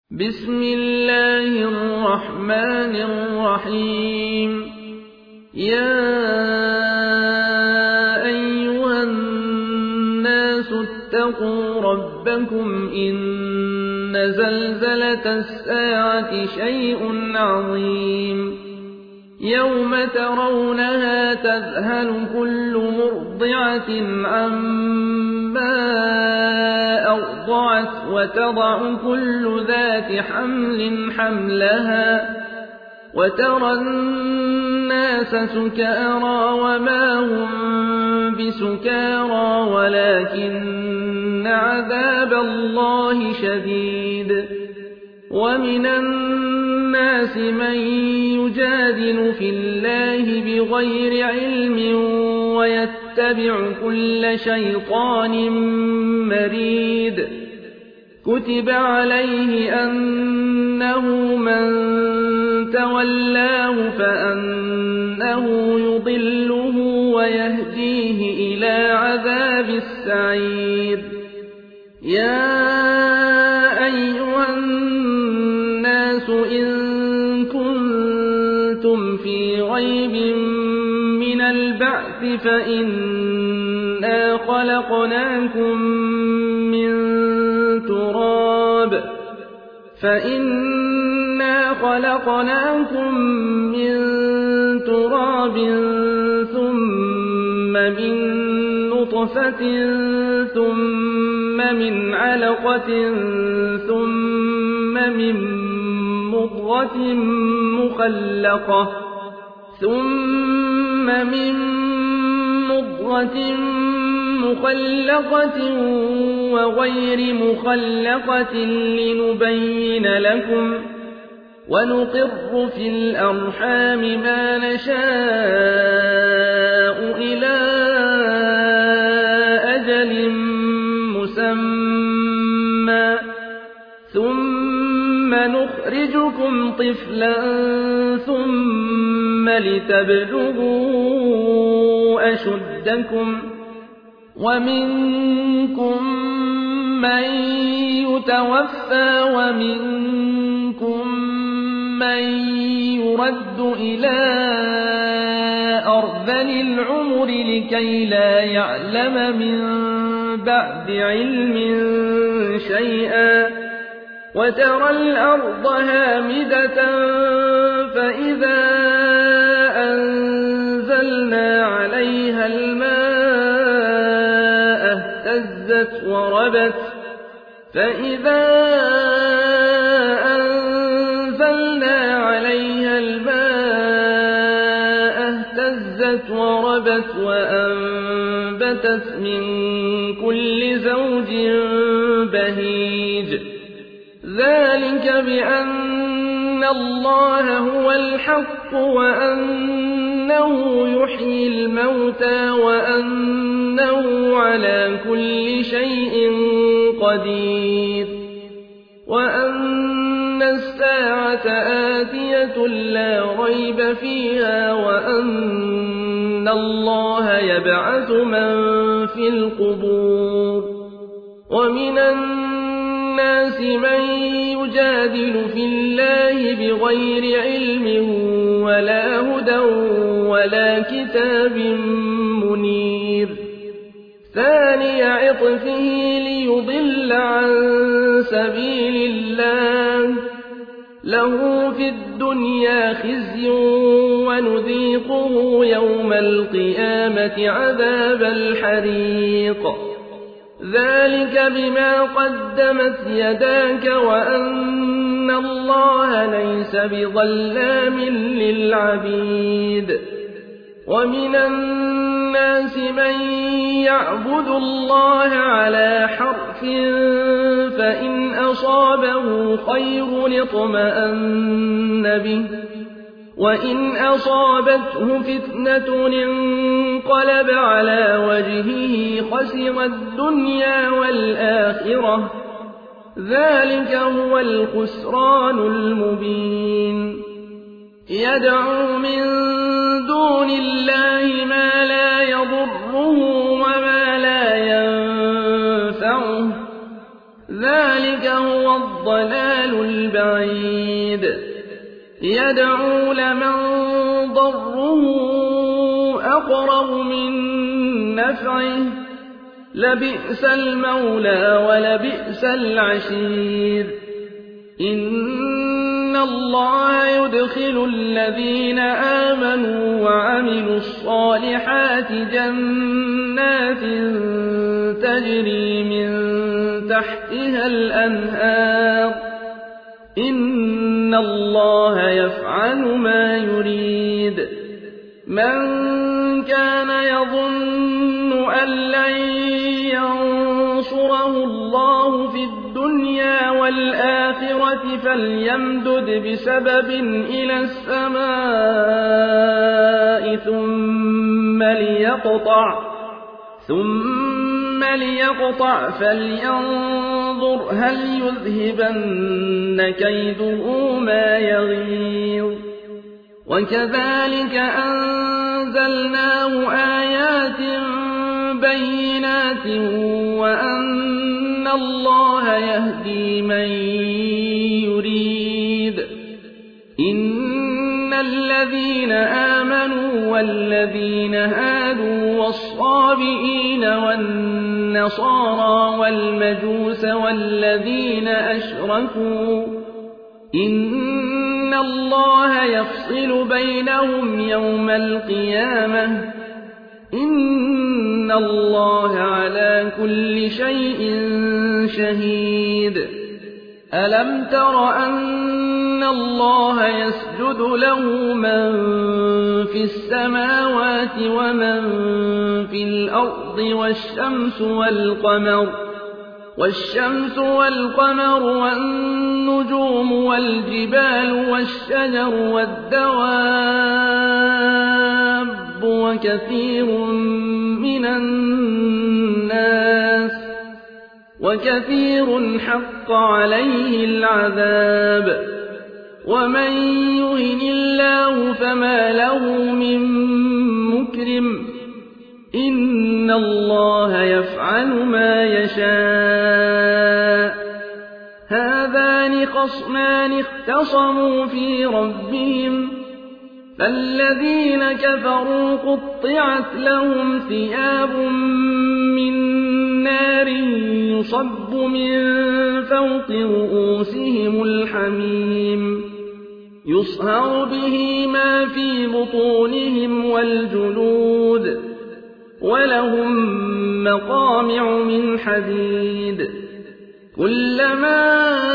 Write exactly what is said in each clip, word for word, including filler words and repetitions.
بسم الله الرحمن الرحيم. يا أيها الناس اتقوا ربكم إن زلزلة الساعة شيء عظيم يوم ترونها تذهل كل مرضعة عما أرضعت وتضع كل ذات حمل حملها وترى الناس سكارى وما هم بسكارى ولكن عذاب الله شديد. ومن الناس من يجادل في الله بغير علم ويتبع كل شيطان مريد. كتب عليه أنه من تولاه فأنه يضله ويهديه إلى عذاب السعير. يا أيها الناس إن كنتم في ريب من البعث فإنا خلقناكم من تراب فإنا خلقناكم من تراب ثم من نطفة ثم من علقة ثم من مضغة مخلقة ثم من مضغة مخلقة وغير مخلقة لنبين لكم ونقر في الأرحام ما نشاء إلى أجل مسمى ثم نخرجكم طفلا ثم لتبلغوا أشدكم ومنكم من يتوفى ومنكم من يرد إلى أرذل العمر لكي لا يعلم من بعد علم شيئا. وترى الأرض هامدة فإذا أنزلنا عليها الماء اهتزت وربت فإذا أنزلنا عليها الماء اهتزت وربت وأنبتت من كل زوج بهيج. ذلك بأن الله هو الحق وأنه يحيي الموتى وأنه على كل شيء قدير وأن الساعة آتية لا ريب فيها وأن الله يبعث من في القبور. ومن الناس من يجادل في الله بغير علم ولا هدى ولا كتاب منير. ثاني عطفه ليضل عن سبيل الله له في الدنيا خزي ونذيقه يوم القيامة عذاب الحريق. ذلك بما قدمت يداك وأن الله ليس بظلام للعبيد. ومن الناس من يعبد الله على حرف فإن أصابه خير اطمأن به وإن أصابته فتنة انقلب على وجهه خسر الدنيا والآخرة. ذلك هو الخسران المبين. يدعو من دون الله ما لا يضره وما لا ينفعه ذلك هو الضلال الضلال البعيد يدعو لمن ضره أقرب من نفعه لبئس المولى ولبئس العشير إن الله يدخل الذين آمنوا وعملوا الصالحات جنات تجري من تحتها الأنهار إن الله يفعل ما يريد من كان يظن أن لن ينصره الله في الدنيا والآخرة فليمدد بسبب إلى السماء ثم ليقطع ثم ليقطع فلينظر هل يذهبن كيده ما يغيظ وكذلك أنزلناه آيات بينات وأن الله يهدي من يريد إن الذين آمنوا والذين هادوا والصابئين والنصارى والمجوس والذين أشركوا إن الله يفصل بينهم يوم القيامة إن الله على كل شيء شهيد ألم تر أن الله يسجد له من في السماوات ومن في الأرض والشمس والقمر والشمس والقمر والنجوم والجبال والشجر والدواب وكثير من الناس وكثير حق عليه العذاب ومن يهن الله فما له من مكرم إن الله يفعل ما يشاء هذان خصمان اختصموا في ربهم فالذين كفروا قطعت لهم ثياب من نار يصب من فوق رؤوسهم الحميم يصهر به ما في بطونهم والجلود ولهم مقامع من حديد كلما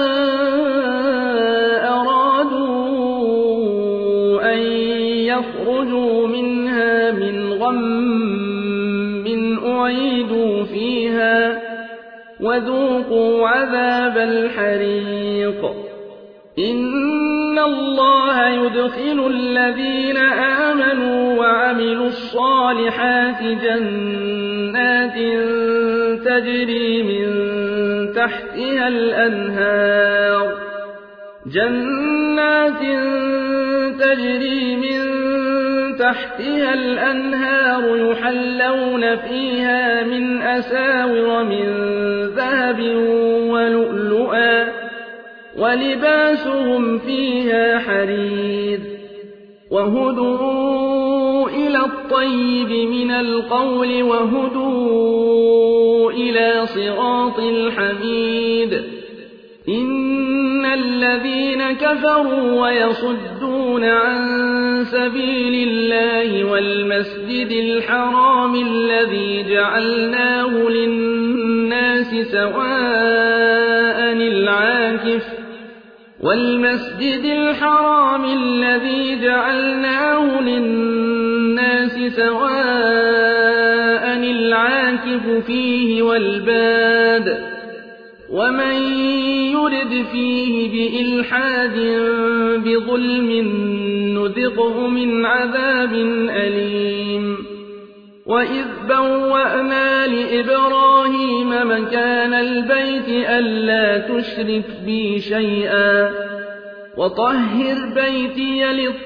أرادوا أن يخرجوا منها من غم أعيدوا فيها وذوقوا عذاب الحريق إن الله يدخل الذين آمنوا وعملوا الصالحات جنات تجري من تحتها الأنهار جنات تجري من تحتها الأنهار يحلون فيها من أساور من ذهب ولؤلؤا ولباسهم فيها حرير وهدوا إلى الطيب من القول وهدوا إلى صراط الحميد إن الذين كفروا ويصدون عن سبيل الله والمسجد الحرام الذي جعلناه للناس سواء العاكف والمسجد الحرام الذي جعلناه للناس سواء العاكف فيه والباد ومن يرد فيه بإلحاد بظلم نذقه من عذاب أليم وإذ بوأنا لإبراهيم مكان البيت ألا تشرك بي شيئا وطهر بيتي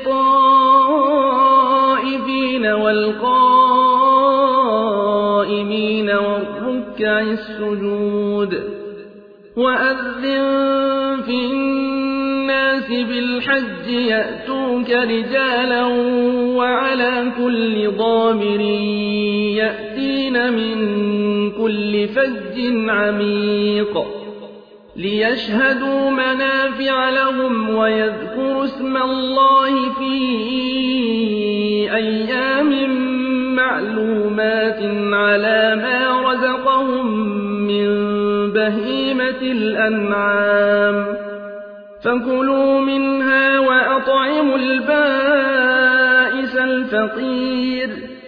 للطائفين والقائمين والركع السجود وأذن في الناس بالحج يأتوك رجالا وعلى كل ضامر يأتين من كل فج عميق ليشهدوا منافع لهم ويذكروا اسم الله في أيام معلومات على ما رزقهم من بهيمة الأنعام فكلوا منها وأطعموا البائس الفقير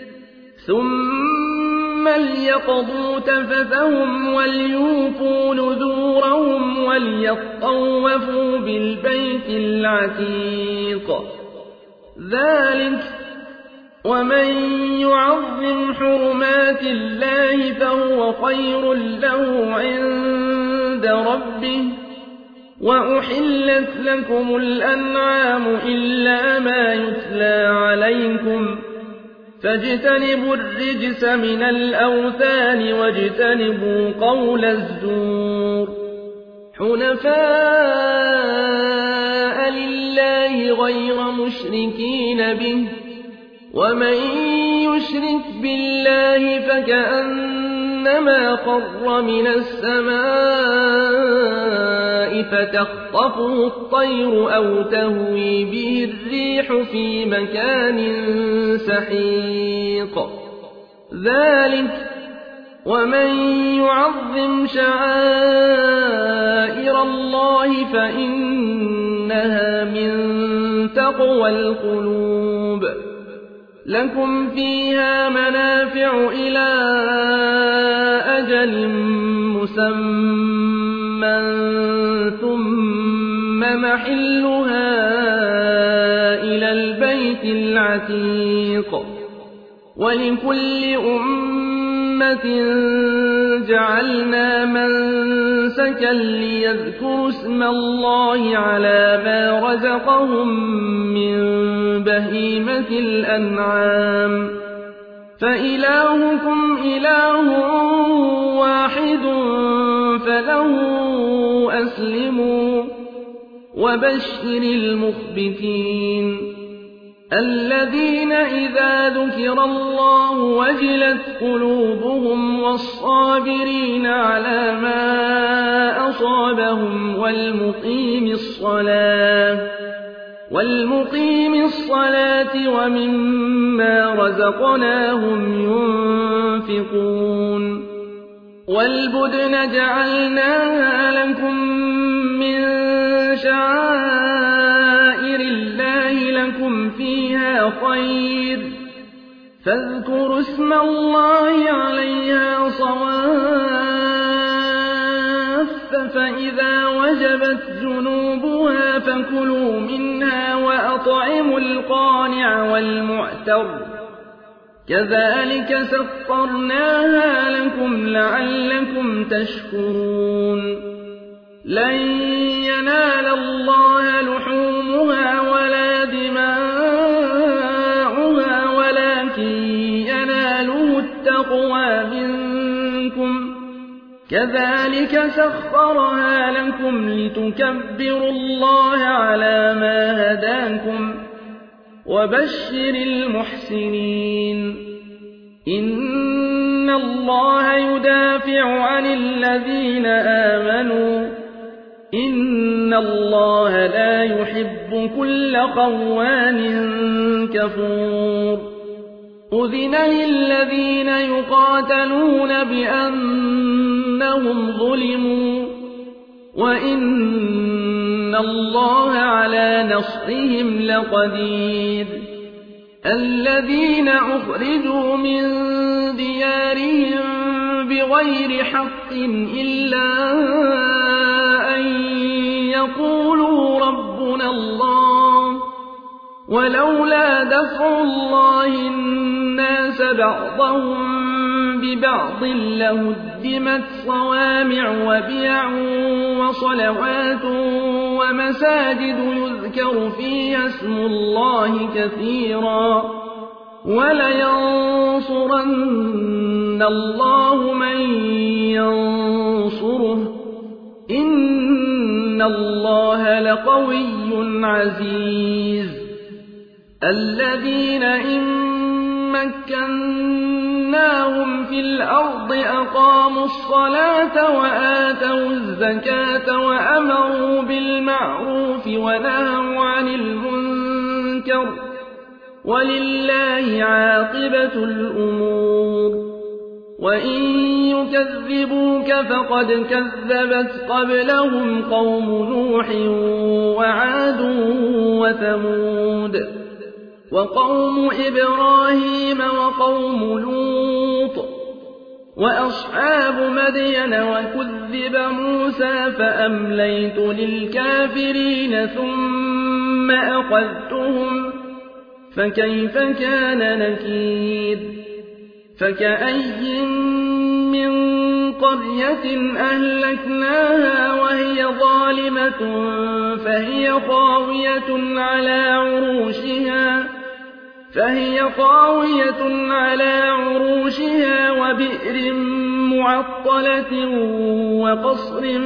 ثم ليقضوا تفثهم وليوفوا نذورهم وليطوفوا بالبيت العتيق ذلك ومن يعظم حرمات الله فهو خير له عند ربه وأحلت لكم الأنعام إلا ما يتلى عليكم فاجتنبوا الرجس من الأوثان واجتنبوا قول الزور حنفاء لله غير مشركين به ومن يشرك بالله فكأنما خر من السماء فتخطفه الطير أو تهوي به الريح في مكان سحيق ذلك ومن يعظم شعائر الله فإنها من تقوى القلوب لكم فيها منافع إلى أجل مسمى ثم محلها إلى البيت العتيق ولكل أمة جعلنا منسكا ليذكروا اسم الله على ما رزقهم من بهيمة الأنعام فإلهكم إله واحد فله أسلموا وبشر المخبتين الذين إذا ذكر الله وجلت قلوبهم والصابرين على ما أصابهم والمقيم الصلاة والمقيم الصلاة ومما رزقناهم ينفقون والبدن جعلناها لكم من شعائر الله لكم فيها خير فاذكروا اسم الله عليها صواف فإذا وجبت جنوبها فكلوا منها وأطعموا القانع والمعتر كذلك سخرناها لكم لعلكم تشكرون لن ينال الله لحومها ولا دماؤها ولكن يناله التقوى منكم كذلك سخرها لكم لتكبروا الله على ما هداكم وبشر المحسنين إن الله يدافع عن الذين آمنوا إن الله لا يحب كل خوان كفور أذن للذين يقاتلون بأنهم ظلموا وإن الله على نصرهم لقدير الذين أخرجوا من ديارهم بغير حق إلا أن يقولوا ربنا الله ولولا دفع الله الناس بعضهم ببعض لهدمت صوامع وبيع وصلوات ومساجد يذكر فيها اسم الله كثيرا ولينصرن الله من ينصره إن إن الله لقوي عزيز الذين إن مكناهم في الأرض أقاموا الصلاة وآتوا الزكاة وأمروا بالمعروف ونهوا عن المنكر ولله عاقبة الأمور وإن يكذبوك فقد كذبت قبلهم قوم نوح وعاد وثمود وقوم إبراهيم وقوم لوط وأصحاب مدين وكذب موسى فأمليت للكافرين ثم أخذتهم فكيف كان نكير فكأي من قرية أهلكناها وهي ظالمة فهي خاوية على عروشها فهي خاوية على عروشها وبئر معطلة وقصر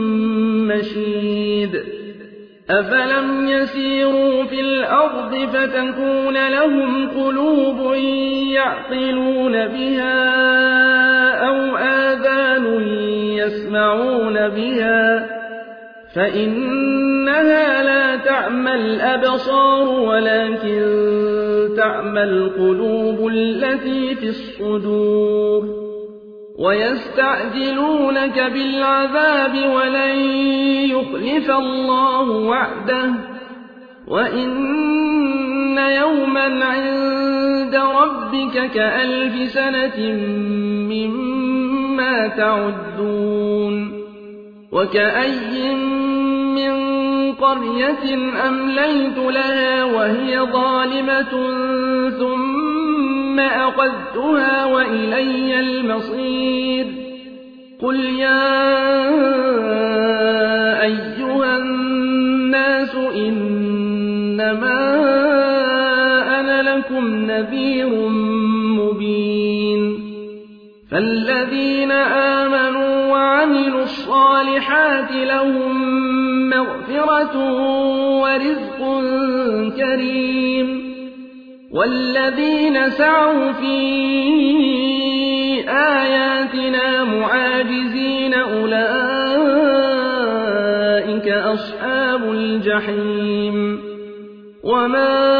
مشيد أفلم يسيروا في الأرض فتكون لهم قلوب يعقلون بها أو آذان يسمعون بها فإنها لا تعمى الأبصار ولكن تعمى القلوب التي في الصدور ويستعجلونك بالعذاب ولن يخلف الله وعده وإن يوما عند ربك كألف سنة مما تعدون وكأي من قرية أمليت لها وهي ظالمة ثم أخذتها وإلي المصير قل يا أيها الناس إنما أنا لكم نذير مبين فالذين آمنوا وعملوا الصالحات لهم مغفرة ورزق كريم والذين سعوا في آياتنا معاجزين أولئك أصحاب الجحيم وما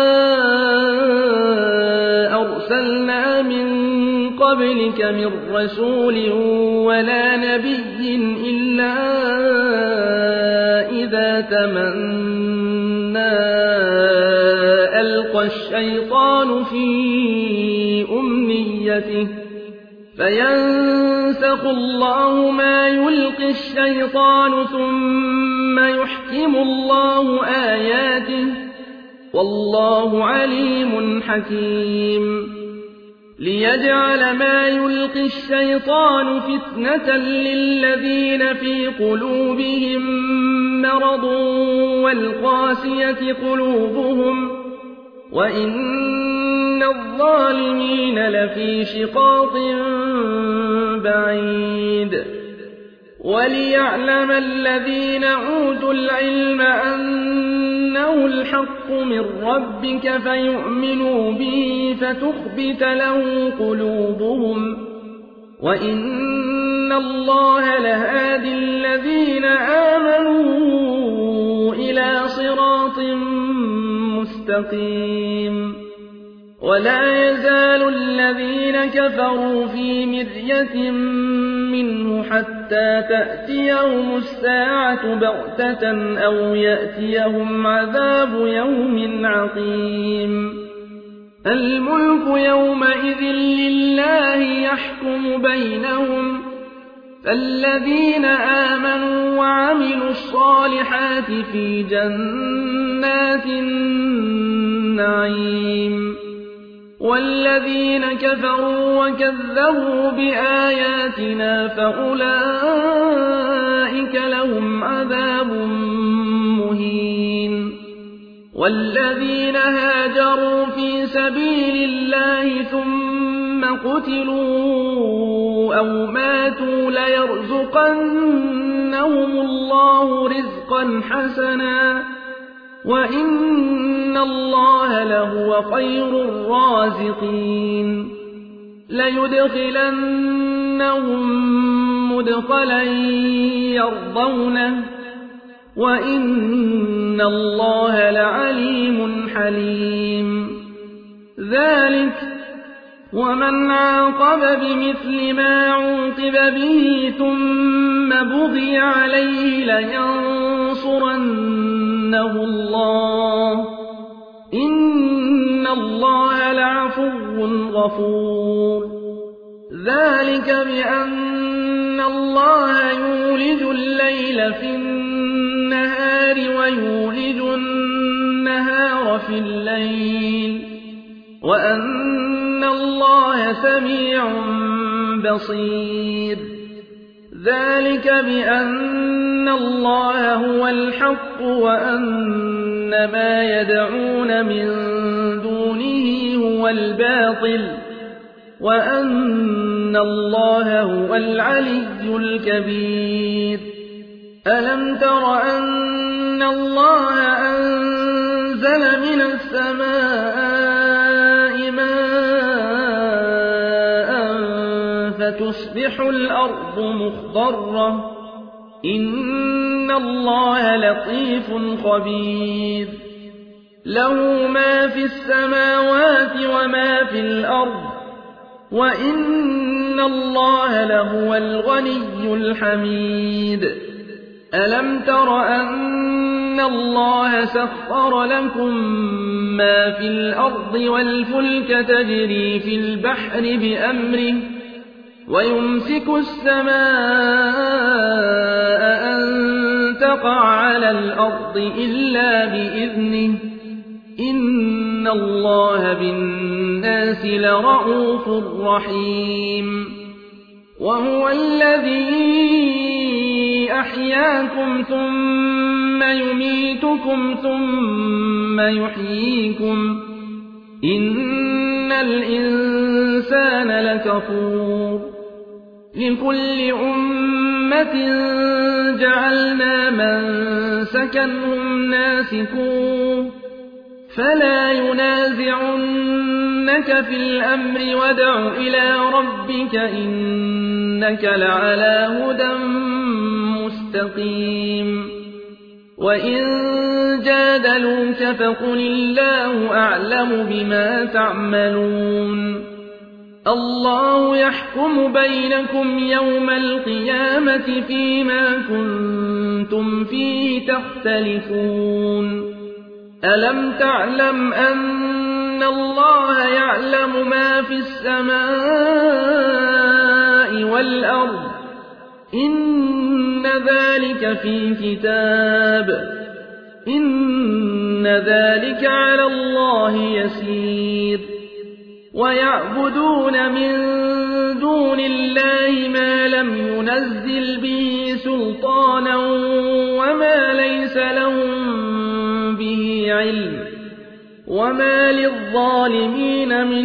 أرسلنا من قبلك من رسول ولا نبي إلا إذا تمنى ألقى الشيطان في أمنيته فينسخ الله ما يلقي الشيطان ثم يحكم الله آياته والله عليم حكيم ليجعل ما يلقي الشيطان فتنة للذين في قلوبهم مرض والقاسية قلوبهم وإن الظالمين لفي شقاق بعيد وليعلم الذين أوتوا العلم أنه الحق من ربك فيؤمنوا به فتخبت له قلوبهم وإن الله لهادي الذين آمنوا إلى صراط مستقيم ولا يزال الذين كفروا في مرية منه حتى تأتيهم الساعة بغتة أو يأتيهم عذاب يوم عقيم الملك يومئذ لله يحكم بينهم فالذين آمنوا وعملوا الصالحات في جنات النعيم والذين كفروا وكذبوا بآياتنا فأولئك لهم عذاب مهين والذين هاجروا في سبيل الله ثم قتلوا أو ماتوا ليرزقنهم يرزقهم الله رزقا حسنا وإن الله لهو خير الرازقين ليدخلنهم مدخلا يرضونه وإن الله لعليم حليم ذلك ومن عاقب بمثل ما عوقب به ثم بغي عليه لينصرنه الله إن الله لعفو غفور ذلك بأن الله يولج الليل في النهار ويولج النهار في الليل وأن الله سميع بصير ذلك بأن الله هو الحق وأن ما يدعون من دونه هو الباطل وأن الله هو العلي الكبير ألم تر أن الله أنزل من السماء ماء فتصبح الأرض مخضرة إن الله لطيف خبير له ما في السماوات وما في الأرض وإن الله لهو الغني الحميد ألم تر أن الله سخر لكم ما في الأرض والفلك تجري في البحر بأمره ويمسك السماء أن تقع على الأرض إلا بإذنه إن الله بالناس لرءوف رحيم وهو الذي أحياكم ثم يميتكم ثم يحييكم إن الإنسان لكفور لكل أمة جعلنا منسكا هم ناسكوه فلا ينازعنك في الأمر وادع إلى ربك إنك لعلى هدى مستقيم وإن جادلوك فقل الله أعلم بما تعملون الله يحكم بينكم يوم القيامة فيما كنتم فيه تختلفون ألم تعلم أن الله يعلم ما في السماء والأرض إن ذلك في كتاب إن ذلك على الله يسير ويعبدون من دون الله ما لم ينزل به سلطانا وما ليس لهم به علم وما للظالمين من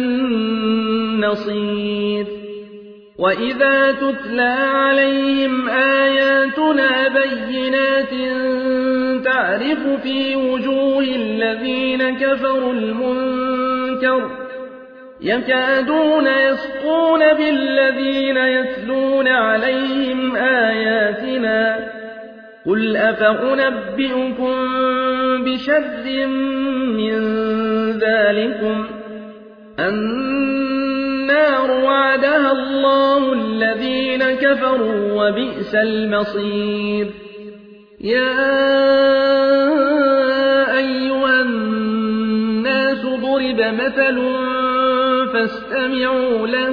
نصير وإذا تتلى عليهم آياتنا بينات تعرف في وجوه الذين كفروا المنكر يكادون يسقون بالذين يتلون عليهم آياتنا قل أفأنبئكم بشر من ذلكم النار وعدها الله الذين كفروا وبئس المصير يا أيها الناس ضرب مثل فاستمعوا له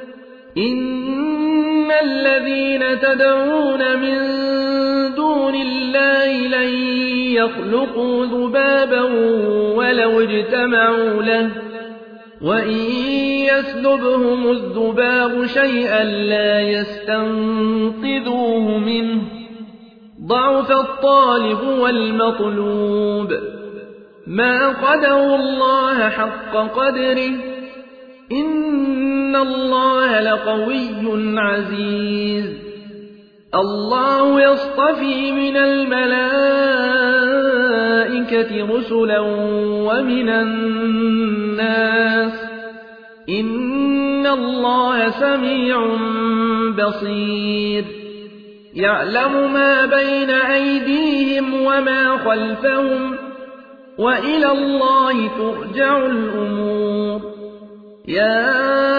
إن الذين تدعون من دون الله لن يخلقوا ذبابا ولو اجتمعوا له وإن يسلبهم الذباب شيئا لا يستنقذوه منه ضعف الطالب والمطلوب ما قدروا الله حق قدره إن الله لقوي عزيز الله يصطفي من الملائكة رسلا ومن الناس إن الله سميع بصير يعلم ما بين أيديهم وما خلفهم وإلى الله ترجع الأمور يا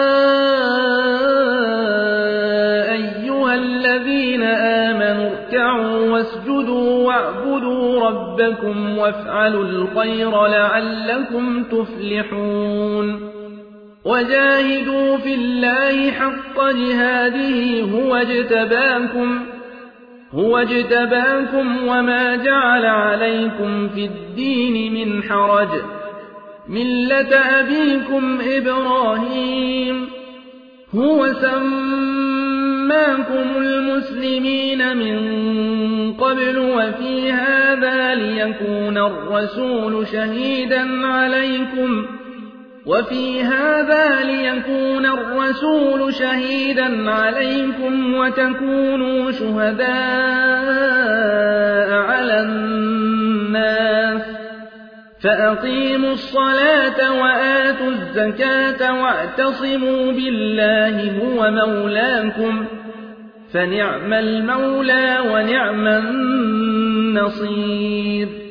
أيها الذين آمنوا اركعوا واسجدوا واعبدوا ربكم وافعلوا الخير لعلكم تفلحون وجاهدوا في الله حق جهاده هو اجتباكم هو اجتباكم وما جعل عليكم في الدين من حرج ملة أبيكم إبراهيم هو سماكم المسلمين من قبل وفي هذا ليكون الرسول شهيدا عليكم وفي هذا ليكون الرسول شهيدا عليكم وتكونوا شهداء على الناس فأقيموا الصلاة وآتوا الزكاة واعتصموا بالله هو مولاكم فنعم المولى ونعم النصير